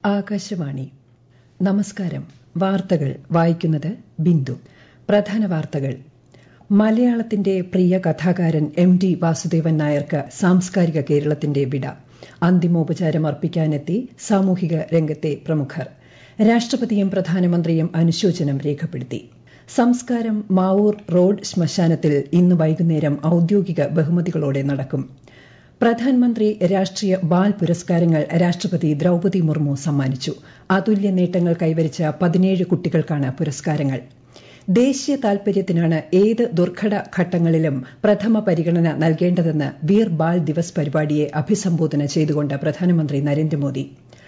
ആകാശവാണി. നമസ്കാരം. വാർത്തകൾ വായിക്കുന്നത് ബിന്ദു. പ്രധാന വാർത്തകൾ. മലയാളത്തിന്റെ പ്രിയ കഥാകാരൻ എം.ടി. വാസുദേവൻ നായർക്ക് സാംസ്കാരിക കേരളത്തിന്റെ വിട. അന്തിമോപചാരം അർപ്പിക്കാനെത്തി സാമൂഹിക രംഗത്തെ പ്രമുഖർ. രാഷ്ട്രപതിയും പ്രധാനമന്ത്രിയും അനുശോചനം രേഖപ്പെടുത്തി. സംസ്കാരം മാവൂർ റോഡ് ശ്മശാനത്തിൽ ഇന്ന് വൈകുന്നേരം ഔദ്യോഗിക ബഹുമതികളോടെ നടക്കും. പ്രധാനമന്ത്രി രാഷ്ട്രീയ ബാൽ പുരസ്കാരങ്ങൾ രാഷ്ട്രപതി ദ്രൌപദി മുർമു സമ്മാനിച്ചു. അതുല്യ നേട്ടങ്ങൾ കൈവരിച്ച 17 കുട്ടികൾക്കാണ് പുരസ്കാരങ്ങൾ. ദേശീയ താൽപര്യത്തിനാണ് ഏത് ദുർഘട ഘട്ടങ്ങളിലും പ്രഥമ പരിഗണന നൽകേണ്ടതെന്ന് വീർ ബാൽ ദിവസ് പരിപാടിയെ അഭിസംബോധന ചെയ്തുകൊണ്ട് പ്രധാനമന്ത്രി നരേന്ദ്രമോദി.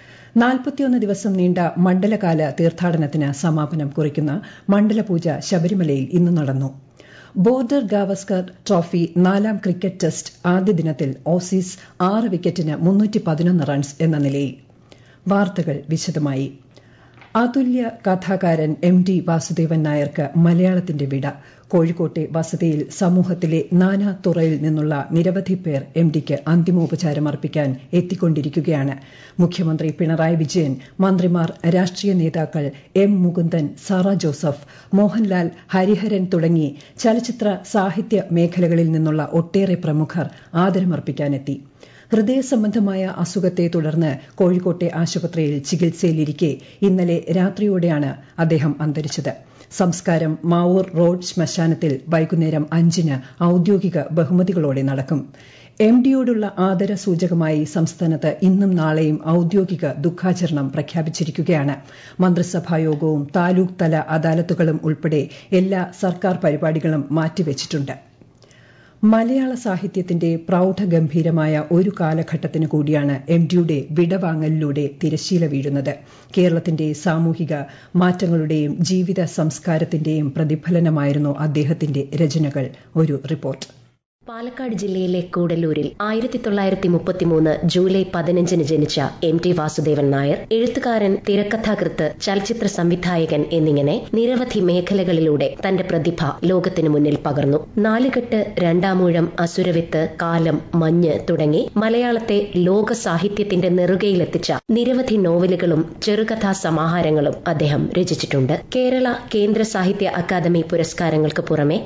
41 ദിവസം നീണ്ട മണ്ഡലകാല തീർത്ഥാടനത്തിന് സമാപനം കുറിക്കുന്ന മണ്ഡലപൂജ ശബരിമലയിൽ ഇന്ന് നടന്നു. ബോർഡർ ഗാവസ്കർ ട്രോഫി 4ാം ക്രിക്കറ്റ് ടെസ്റ്റ് ആദ്യ ദിനത്തിൽ ഓസീസ് 6 വിക്കറ്റിന് 311 റൺസ് എന്ന നിലയിൽ. വാർത്തകൾ വിശദമായി. അതുല്യ കഥാകാരൻ എം.ടി. വാസുദേവൻ നായർക്ക് മലയാളത്തിന്റെ വിട. കോഴിക്കോട്ടെ വസതിയിൽ സമൂഹത്തിലെ നാനാ തുറയിൽ നിന്നുള്ള നിരവധി പേർ എം.ടിക്ക് അന്തിമോപചാരം അർപ്പിക്കാൻ എത്തിക്കൊണ്ടിരിക്കുകയാണ്. മുഖ്യമന്ത്രി പിണറായി വിജയൻ, മന്ത്രിമാർ, രാഷ്ട്രീയ നേതാക്കൾ എം. മുകുന്ദൻ, സാറാ ജോസഫ്, മോഹൻലാൽ, ഹരിഹരൻ തുടങ്ങി ചലച്ചിത്ര സാഹിത്യ മേഖലകളിൽ നിന്നുള്ള ഒട്ടേറെ പ്രമുഖർ ആദരമർപ്പിക്കാനെത്തി. ഹൃദയ സംബന്ധമായ അസുഖത്തെ തുടർന്ന് കോഴിക്കോട്ടെ ആശുപത്രിയിൽ ചികിത്സയിലിരിക്കെ ഇന്നലെ രാത്രിയോടെയാണ് അദ്ദേഹം അന്തരിച്ചത്. സംസ്കാരം മാവൂർ റോഡ് ശ്മശാനത്തിൽ വൈകുന്നേരം 5-ന് ഔദ്യോഗിക ബഹുമതികളോടെ നടക്കും. എം.ഡിയോടുള്ള ആദരസൂചകമായി സംസ്ഥാനത്ത് ഇന്നും നാളെയും ഔദ്യോഗിക ദുഃഖാചരണം പ്രഖ്യാപിച്ചിരിക്കുകയാണ്. മന്ത്രിസഭായോഗവും താലൂക്ക് തല അദാലത്തുകളും ഉൾപ്പെടെ എല്ലാ സർക്കാർ പരിപാടികളും മാറ്റിവച്ചിട്ടുണ്ട്. മലയാള സാഹിത്യത്തിന്റെ പ്രൌഢഗംഭീരമായ ഒരു കാലഘട്ടത്തിന് കൂടിയാണ് എം.ഡിയുടെ വിടവാങ്ങലിലൂടെ തിരശ്ശീല വീഴുന്നത്. കേരളത്തിന്റെ സാമൂഹിക മാറ്റങ്ങളുടെയും ജീവിത സംസ്കാരത്തിന്റെയും പ്രതിഫലനമായിരുന്നു അദ്ദേഹത്തിന്റെ രചനകൾ. ഒരു റിപ്പോർട്ട്. പാലക്കാട് ജില്ലയിലെ കൂടല്ലൂരിൽ 1933 ജൂലൈ 15-ന് ജനിച്ച എം.ടി. വാസുദേവൻ നായർ എഴുത്തുകാരൻ, തിരക്കഥാകൃത്ത്, ചലച്ചിത്ര സംവിധായകൻ എന്നിങ്ങനെ നിരവധി മേഖലകളിലൂടെ തന്റെ പ്രതിഭ ലോകത്തിനു മുന്നിൽ പകർന്നു. നാലുകെട്ട്, രണ്ടാമൂഴം, അസുരവിത്ത്, കാലം, മഞ്ഞ് തുടങ്ങി മലയാളത്തെ ലോക സാഹിത്യത്തിന്റെ നെറുകയിലെത്തിച്ച നിരവധി നോവലുകളും ചെറുകഥാ സമാഹാരങ്ങളും അദ്ദേഹം രചിച്ചിട്ടുണ്ട്. കേരള കേന്ദ്ര സാഹിത്യ അക്കാദമി പുരസ്കാരങ്ങൾക്ക് പുറമെ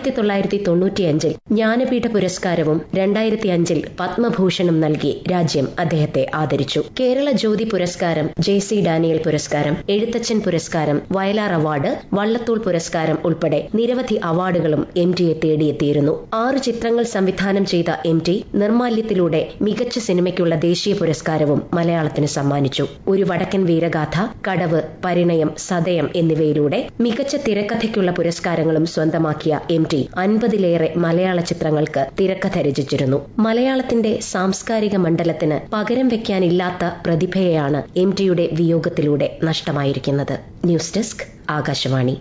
1995-ൽ ജ്ഞാനപീഠ പുരസ്കാരവും 2005-ൽ പത്മഭൂഷണും നൽകി രാജ്യം അദ്ദേഹത്തെ ആദരിച്ചു. കേരള ജ്യോതി പുരസ്കാരം, ജെ.സി. ഡാനിയൽ പുരസ്കാരം, എഴുത്തച്ഛൻ പുരസ്കാരം, വയലാർ അവാർഡ്, വള്ളത്തോൾ പുരസ്കാരം ഉൾപ്പെടെ നിരവധി അവാർഡുകളും എം.ടിയെ തേടിയെത്തിയിരുന്നു. 6 ചിത്രങ്ങൾ സംവിധാനം ചെയ്ത എം.ടി നിർമാല്യത്തിലൂടെ മികച്ച സിനിമയ്ക്കുള്ള ദേശീയ പുരസ്കാരവും മലയാളത്തിന് സമ്മാനിച്ചു. ഒരു വടക്കൻ വീരഗാഥ, കടവ്, പരിണയം, സതയം എന്നിവയിലൂടെ മികച്ച തിരക്കഥയ്ക്കുള്ള പുരസ്കാരങ്ങളും സ്വന്തമാക്കിയ എം.ടി 50-ലേറെ മലയാള ചിത്രങ്ങൾക്ക് തിരക്കഥ രചിച്ചിരുന്നു. മലയാളത്തിന്റെ സാംസ്കാരിക മണ്ഡലത്തിന് പകരം വെക്കാനില്ലാത്ത പ്രതിഭയെയാണ് എം.ടിയുടെ വിയോഗത്തിലൂടെ നഷ്ടമായിരിക്കുന്നത്. News desk, Akashvani.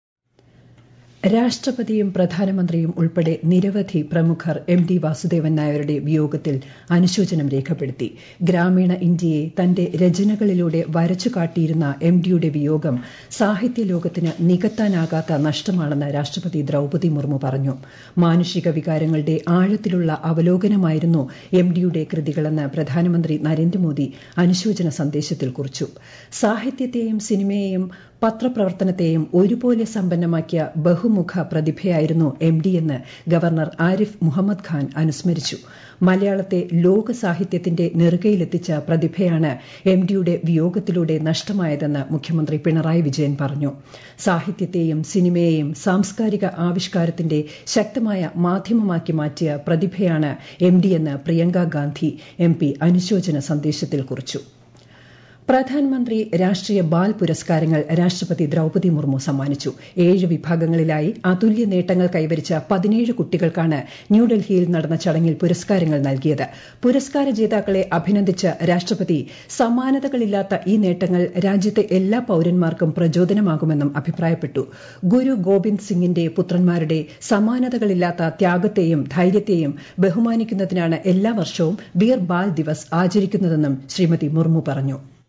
രാഷ്ട്രപതിയും പ്രധാനമന്ത്രിയും ഉൾപ്പെടെ നിരവധി പ്രമുഖർ എം.ടി. വാസുദേവൻ നായരുടെ വിയോഗത്തിൽ അനുശോചനം രേഖപ്പെടുത്തി. ഗ്രാമീണ ഇന്ത്യയെ തന്റെ രചനകളിലൂടെ വരച്ചു കാട്ടിയിരുന്ന എം.ടിയുടെ വിയോഗം സാഹിത്യ ലോകത്തിന് നികത്താനാകാത്ത നഷ്ടമാണെന്ന് രാഷ്ട്രപതി ദ്രൌപദി മുർമു പറഞ്ഞു. മാനുഷിക വികാരങ്ങളുടെ ആഴത്തിലുള്ള അവലോകനമായിരുന്നു എം.ടിയുടെ കൃതികളെന്ന് പ്രധാനമന്ത്രി നരേന്ദ്രമോദി അനുശോചന സന്ദേശത്തിൽ കുറിച്ചു. സാഹിത്യത്തെയും സിനിമയെയും പത്രപ്രവർത്തനത്തെയും ഒരുപോലെ സമ്പന്നമാക്കിയ ബഹുമുഖ പ്രതിഭയായിരുന്നു എം.ടി എന്ന് ഗവർണർ ആരിഫ് മുഹമ്മദ് ഖാൻ അനുസ്മരിച്ചു. മലയാളത്തെ ലോക സാഹിത്യത്തിന്റെ നെറുകയിലെത്തിച്ച പ്രതിഭയാണ് എം.ടിയുടെ വിയോഗത്തിലൂടെ നഷ്ടമായതെന്ന് മുഖ്യമന്ത്രി പിണറായി വിജയൻ പറഞ്ഞു. സാഹിത്യത്തെയും സിനിമയെയും സാംസ്കാരിക ആവിഷ്കാരത്തിന്റെ ശക്തമായ മാധ്യമമാക്കി മാറ്റിയ പ്രതിഭയാണ് എം.ടി എന്ന് പ്രിയങ്ക ഗാന്ധി എം.പി അനുശോചന സന്ദേശത്തിൽ കുറിച്ചു. പ്രധാനമന്ത്രി രാഷ്ട്രീയ ബാൽ പുരസ്കാരങ്ങൾ രാഷ്ട്രപതി ദ്രൌപദി മുർമു സമ്മാനിച്ചു. 7 വിഭാഗങ്ങളിലായി അതുല്യ നേട്ടങ്ങൾ കൈവരിച്ച 17 കുട്ടികൾക്കാണ് ന്യൂഡൽഹിയിൽ നടന്ന ചടങ്ങിൽ പുരസ്കാരങ്ങൾ നൽകിയത്. പുരസ്കാര ജേതാക്കളെ അഭിനന്ദിച്ച രാഷ്ട്രപതി സമാനതകളില്ലാത്ത ഈ നേട്ടങ്ങൾ രാജ്യത്തെ എല്ലാ പൌരന്മാർക്കും പ്രചോദനമാകുമെന്നും അഭിപ്രായപ്പെട്ടു. ഗുരു ഗോവിന്ദ് സിംഗിന്റെ പുത്രന്മാരുടെ സമാനതകളില്ലാത്ത ത്യാഗത്തെയും ധൈര്യത്തെയും ബഹുമാനിക്കുന്നതിനാണ് എല്ലാ വർഷവും വീർ ബാൽ ദിവസ് ആചരിക്കുന്നതെന്നും ശ്രീമതി മുർമു പറഞ്ഞു.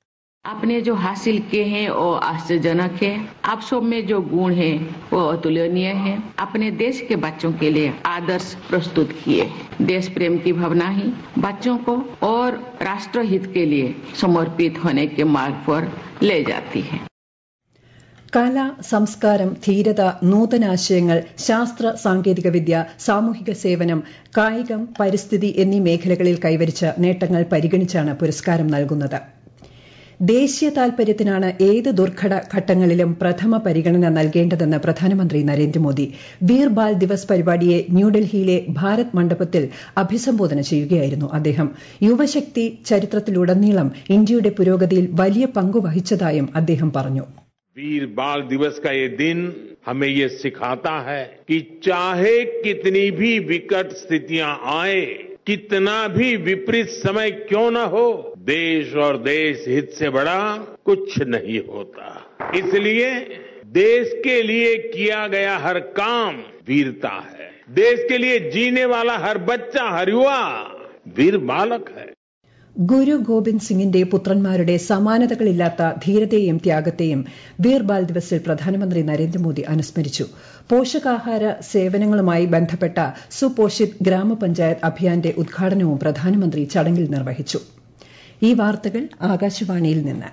आपने जो हासिल किए हैं वो आश्चर्यजनक है। आप सब में जो गुण है वो अतुलनीय है। अपने देश के बच्चों के लिए आदर्श प्रस्तुत किए। देश प्रेम की भावना ही बच्चों को और राष्ट्र हित के लिए समर्पित होने के मार्ग पर ले जाती है। കല, സംസ്കാരം, ധീരത, നൂതനാശയങ്ങൾ, ശാസ്ത്ര സാങ്കേതിക വിദ്യ, സാമൂഹിക സേവനം, കായികം, പരിസ്ഥിതി എന്നീ മേഖലകളിൽ കൈവരിച്ച നേട്ടങ്ങൾ പരിഗണിച്ചാണ് പുരസ്കാരം നൽകുന്നത്. ദേശീയ താൽപര്യത്തിനാണ് ഏത് ദുർഘട ഘട്ടങ്ങളിലും പ്രഥമ പരിഗണന നൽകേണ്ടതെന്ന് പ്രധാനമന്ത്രി നരേന്ദ്രമോദി. വീർ ബാൽ ദിവസ് പരിപാടിയെ ന്യൂഡൽഹിയിലെ ഭാരത് മണ്ഡപത്തിൽ അഭിസംബോധന ചെയ്യുകയായിരുന്നു അദ്ദേഹം. യുവശക്തി ചരിത്രത്തിലുടനീളം ഇന്ത്യയുടെ പുരോഗതിയിൽ വലിയ പങ്കു വഹിച്ചതായും അദ്ദേഹം പറഞ്ഞു. वीर बाल दिवस का ये दिन हमें ये सिखाता है कि चाहे कितनी भी विकट स्थितियां आए, कितना भी विपरीत समय क्यों न हो, देश और देश हित से बड़ा कुछ नहीं होता. इसलिए देश के लिए किया गया हर काम वीरता है. देश के लिए जीने वाला हर बच्चा, हर युवा वीर बालक है. ഗുരു ഗോവിന്ദ് സിംഗിന്റെ പുത്രന്മാരുടെ സമാനതകളില്ലാത്ത ധീരതയെയും ത്യാഗത്തെയും വീർ ബാൽ ദിവസിൽ പ്രധാനമന്ത്രി നരേന്ദ്രമോദി അനുസ്മരിച്ചു. പോഷകാഹാര സേവനങ്ങളുമായി ബന്ധപ്പെട്ട സുപോഷിത് ഗ്രാമപഞ്ചായത്ത് അഭിയാന്റെ ഉദ്ഘാടനവും പ്രധാനമന്ത്രി ചടങ്ങിൽ നിർവഹിച്ചു. ഈ വാർത്തകൾ ആകാശവാണിയിൽ നിന്ന്.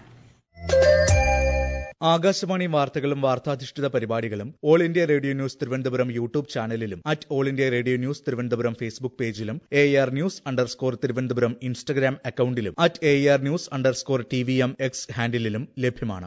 ആകാശവാണി വാർത്തകളും വാർത്താധിഷ്ഠിത പരിപാടികളും all India radio news Thiruvananthapuram YouTube ചാനലിലും all India radio news Thiruvananthapuram Facebook പേജിലും AR News_ തിരുവനന്തപുരം ഇൻസ്റ്റഗ്രാം അക്കൌണ്ടിലും AR News_TVM X ഹാൻഡിലും ലഭ്യമാണ്.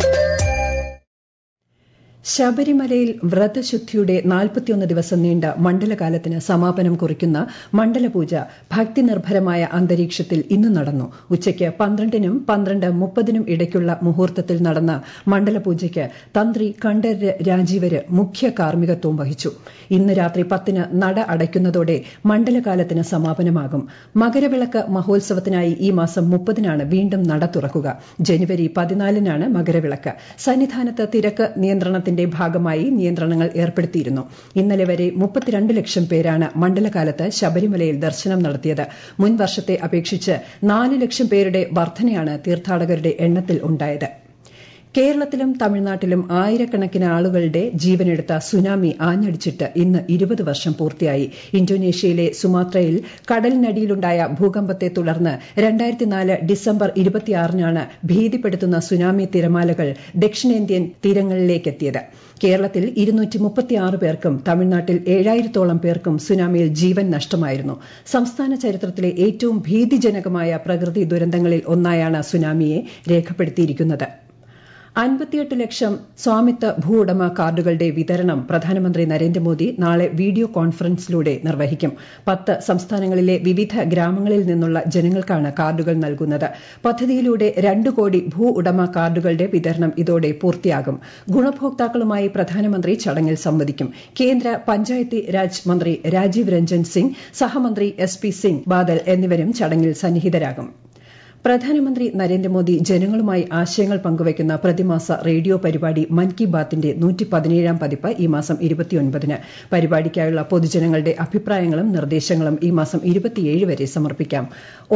ശബരിമലയിൽ വ്രതശുദ്ധിയുടെ 41 ദിവസം നീണ്ട മണ്ഡലകാലത്തിന് സമാപനം കുറിക്കുന്ന മണ്ഡലപൂജ ഭക്തിനിർഭരമായ അന്തരീക്ഷത്തിൽ ഇന്ന് നടന്നു. ഉച്ചയ്ക്ക് 12നും 12:30നും ഇടയ്ക്കുള്ള മുഹൂർത്തത്തിൽ നടന്ന മണ്ഡലപൂജയ്ക്ക് തന്ത്രി കണ്ഠരര് രാജീവര് മുഖ്യ കാർമ്മികത്വം വഹിച്ചു. ഇന്ന് രാത്രി 10ന് നട അടയ്ക്കുന്നതോടെ മണ്ഡലകാലത്തിന് സമാപനമാകും. മകരവിളക്ക് മഹോത്സവത്തിനായി ഈ മാസം 30നാണ് വീണ്ടും നട തുറക്കുക. ജനുവരി 14നാണ് മകരവിളക്ക്. സന്നിധാനത്ത് തിരക്ക് നിയന്ത്രണത്തിന്റെ ഭാഗമായി നിയന്ത്രണങ്ങൾ ഏർപ്പെടുത്തിയിരുന്നു. ഇന്നലെ വരെ 32 ലക്ഷം പേരാണ് മണ്ഡലകാലത്ത് ശബരിമലയിൽ ദർശനം നടത്തിയത്. മുൻ വർഷത്തെ അപേക്ഷിച്ച് 4 ലക്ഷം പേരുടെ വർധനയാണ് തീർത്ഥാടകരുടെ എണ്ണത്തിൽ ഉണ്ടായത്. കേരളത്തിലും തമിഴ്നാട്ടിലും ആയിരക്കണക്കിന് ആളുകളുടെ ജീവനെടുത്ത സുനാമി ആഞ്ഞടിച്ചിട്ട് ഇന്ന് 20 വർഷം പൂർത്തിയായി. ഇന്തോനേഷ്യയിലെ സുമാത്രയിൽ കടലിനടിയിലുണ്ടായ ഭൂകമ്പത്തെ തുടർന്ന് 2004 ഡിസംബർ 26നാണ് ഭീതിപ്പെടുത്തുന്ന സുനാമി തിരമാലകൾ ദക്ഷിണേന്ത്യൻ തീരങ്ങളിലേക്കെത്തിയത്. കേരളത്തിൽ 236 പേർക്കും തമിഴ്നാട്ടിൽ 7000-ഓളം പേർക്കും സുനാമിയിൽ ജീവൻ നഷ്ടമായിരുന്നു. സംസ്ഥാന ചരിത്രത്തിലെ ഏറ്റവും ഭീതിജനകമായ പ്രകൃതി ദുരന്തങ്ങളിൽ ഒന്നായാണ് സുനാമിയെ രേഖപ്പെടുത്തിയിരിക്കുന്നത്. 58 ലക്ഷം സ്വാമിത്വ ഭൂ ഉടമ കാർഡുകളുടെ വിതരണം പ്രധാനമന്ത്രി നരേന്ദ്രമോദി നാളെ വീഡിയോ കോൺഫറൻസിലൂടെ നിർവഹിക്കും. 10 സംസ്ഥാനങ്ങളിലെ വിവിധ ഗ്രാമങ്ങളിൽ നിന്നുള്ള ജനങ്ങൾക്കാണ് കാർഡുകൾ നൽകുന്നത്. പദ്ധതിയിലൂടെ 2 കോടി ഭൂ ഉടമ കാർഡുകളുടെ വിതരണം ഇതോടെ പൂർത്തിയാകും. ഗുണഭോക്താക്കളുമായി പ്രധാനമന്ത്രി ചടങ്ങിൽ സംവദിക്കും. കേന്ദ്ര പഞ്ചായത്തി രാജ് മന്ത്രി രാജീവ് രഞ്ജൻ സിംഗ്, സഹമന്ത്രി SP സിംഗ് ബാദൽ എന്നിവരും ചടങ്ങിൽ സന്നിഹിതരാകും. പ്രധാനമന്ത്രി നരേന്ദ്രമോദി ജനങ്ങളുമായി ആശയങ്ങൾ പങ്കുവയ്ക്കുന്ന പ്രതിമാസ റേഡിയോ പരിപാടി മൻ കി ബാത്തിന്റെ 117ാം പതിപ്പ് ഈ മാസം 29ന്. പരിപാടിക്കായുള്ള പൊതുജനങ്ങളുടെ അഭിപ്രായങ്ങളും നിർദ്ദേശങ്ങളും ഈ മാസം 27 വരെ സമർപ്പിക്കാം.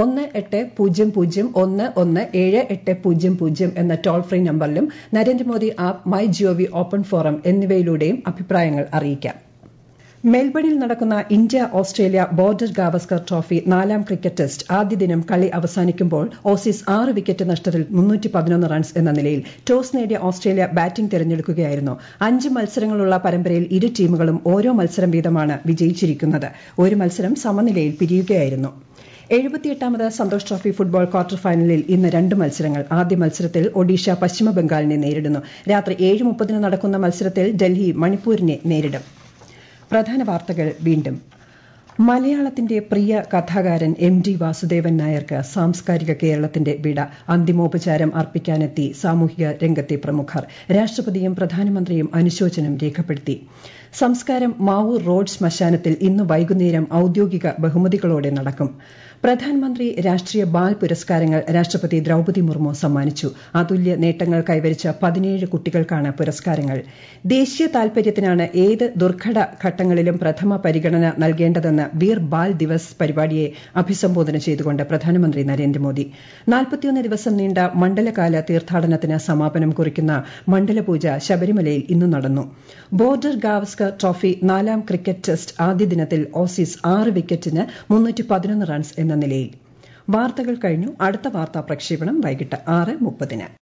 1800117800 എന്ന ടോൾ ഫ്രീ നമ്പറിലും Narendra Modi app, MyGov open forum എന്നിവയിലൂടെയും അഭിപ്രായങ്ങൾ അറിയിക്കാം. മെൽബണിൽ നടക്കുന്ന India Australia border Gavaskar trophy 4ാം ക്രിക്കറ്റ് ടെസ്റ്റ് ആദ്യ ദിനം കളി അവസാനിക്കുമ്പോൾ ഓസീസ് 6 വിക്കറ്റ് നഷ്ടത്തിൽ 311 റൺസ് എന്ന നിലയിൽ. ടോസ് നേടിയ ഓസ്ട്രേലിയ ബാറ്റിംഗ് തെരഞ്ഞെടുക്കുകയായിരുന്നു. 5 മത്സരങ്ങളുള്ള പരമ്പരയിൽ ഇരു ടീമുകളും ഓരോ മത്സരം വീതമാണ് വിജയിച്ചിരിക്കുന്നത്. ഒരു മത്സരം സമനിലയിൽ പിരിയുകയായിരുന്നു. 78ാമത് സന്തോഷ് ട്രോഫി ഫുട്ബോൾ ക്വാർട്ടർ ഫൈനലിൽ ഇന്ന് 2 മത്സരങ്ങൾ. ആദ്യ മത്സരത്തിൽ ഒഡീഷ പശ്ചിമ ബംഗാളിനെ നേരിടുന്നു. രാത്രി 7:30 നടക്കുന്ന മത്സരത്തിൽ ഡൽഹി മണിപ്പൂരിനെ നേരിടും. പ്രധാന വാർത്തകൾ വീണ്ടും. മലയാളത്തിന്റെ പ്രിയ കഥാകാരൻ MD വാസുദേവൻ നായർക്ക് സാംസ്കാരിക കേരളത്തിന്റെ വിട. അന്തിമോപചാരം അർപ്പിക്കാനെത്തി സാമൂഹിക രംഗത്തെ പ്രമുഖർ. രാഷ്ട്രപതിയും പ്രധാനമന്ത്രിയും അനുശോചനം രേഖപ്പെടുത്തി. സംസ്കാരം മാവൂർ റോഡ് ശ്മശാനത്തിൽ ഇന്ന് വൈകുന്നേരം ഔദ്യോഗിക ബഹുമതികളോടെ നടക്കും. പ്രധാനമന്ത്രി രാഷ്ട്രീയ ബാൽ പുരസ്കാരങ്ങൾ രാഷ്ട്രപതി ദ്രൌപദി മുർമു സമ്മാനിച്ചു. അതുല്യ നേട്ടങ്ങൾ കൈവരിച്ച 17 കുട്ടികൾക്കാണ് പുരസ്കാരങ്ങൾ. ദേശീയ താൽപര്യത്തിനാണ് ഏത് ദുർഘട ഘട്ടങ്ങളിലും പ്രഥമ പരിഗണന നൽകേണ്ടതെന്ന് വീർ ബാൽ ദിവസ് പരിപാടിയെ അഭിസംബോധന ചെയ്തുകൊണ്ട് പ്രധാനമന്ത്രി നരേന്ദ്രമോദി. 41 ദിവസം നീണ്ട മണ്ഡലകാല തീർത്ഥാടനത്തിന് സമാപനം കുറിക്കുന്ന മണ്ഡലപൂജ ശബരിമലയിൽ ഇന്ന് നടന്നു. ബോർഡർ ഗാവസ്കർ ട്രോഫി 4ാം ക്രിക്കറ്റ് ടെസ്റ്റ് ആദ്യ ദിനത്തിൽ ഓസീസ് 6 വിക്കറ്റിന് 311 റൺസ് എന്ന നിലയിൽ. വാർത്തകൾ കഴിഞ്ഞു. അടുത്ത വാർത്താ പ്രക്ഷേപണം വൈകിട്ട് 6:30.